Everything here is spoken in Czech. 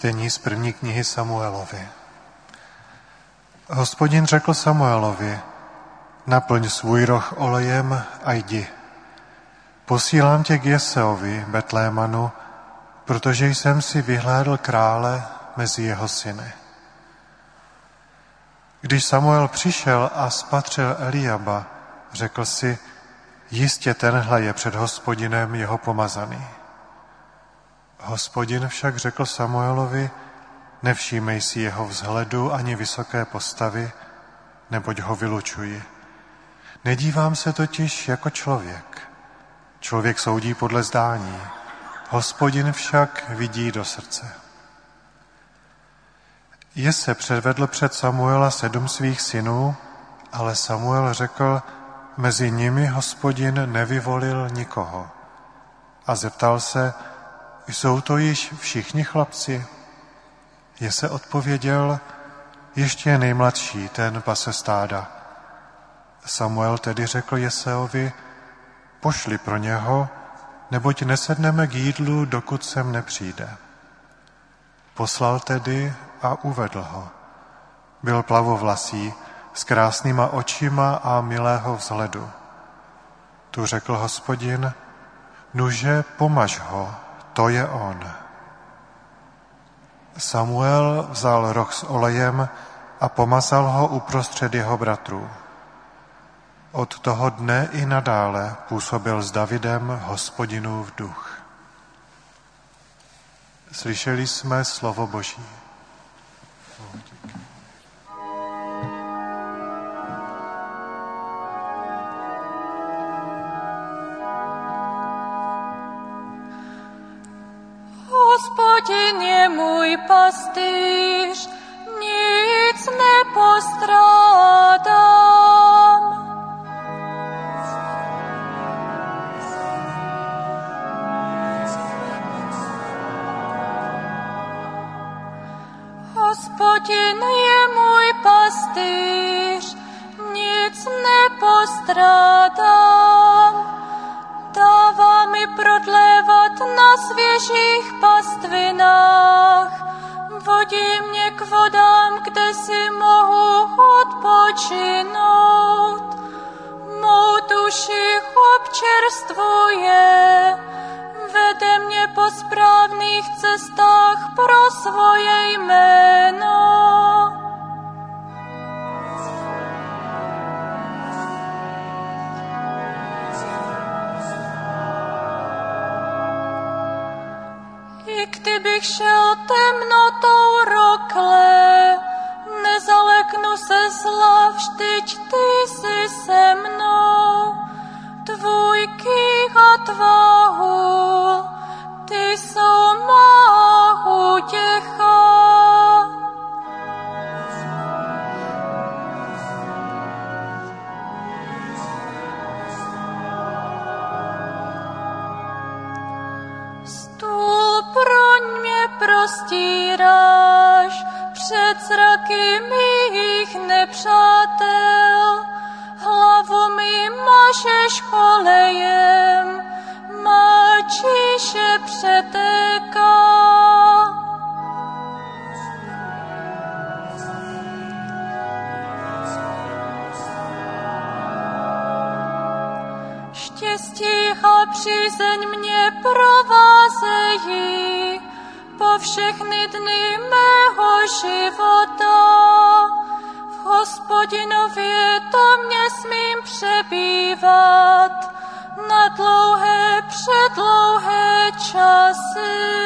Čtení z první knihy Samuelovi. Hospodin řekl Samuelovi, naplň svůj roh olejem a jdi. Posílám tě k Jeseovi, Betlémanu, protože jsem si vyhlédl krále mezi jeho syny. Když Samuel přišel a spatřil Eliaba, řekl si, jistě tenhle je před Hospodinem jeho pomazaný. Hospodin však řekl Samuelovi, nevšímej si jeho vzhledu ani vysoké postavy, neboť ho vylučuji. Nedívám se totiž jako člověk. Člověk soudí podle zdání, Hospodin však vidí do srdce. Jese předvedl před Samuela 7 svých synů, ale Samuel řekl, mezi nimi Hospodin nevyvolil nikoho. A zeptal se, jsou to již všichni chlapci? Jese odpověděl, ještě je nejmladší, ten pase stáda. Samuel tedy řekl Jeseovi, pošli pro něho, neboť nesedneme k jídlu, dokud sem nepřijde. Poslal tedy a uvedl ho. Byl plavovlasý, s krásnýma očima a milého vzhledu. Tu řekl Hospodin, nuže pomaž ho, to je on. Samuel vzal roh s olejem a pomazal ho uprostřed jeho bratrů. Od toho dne i nadále působil s Davidem Hospodinův duch. Slyšeli jsme slovo Boží. Hospodin je můj pastýř, nic nepostrádám. Hospodin je můj pastýř, nic nepostrádám. Dává mi prodlévat na svěžích pastvinách, vodí mě k vodám, kde si mohu odpočinout. Mou duši občerstvuje, vede mě po správných cestách pro svoje jméno. Kdybych šel temnotou rokle, nezaleknu se zla, vždyť ty jsi se mnou. Tvůj kých a tvá hůl, ty jsou má útěcha. Prostíráš před zraky mých nepřátel, hlavu mi mažeš olejem, má číše přetéká. Štěstí a přízeň mě provázejí po všechny dny mého života. V Hospodinově to mě smím přebývat na dlouhé, předlouhé časy.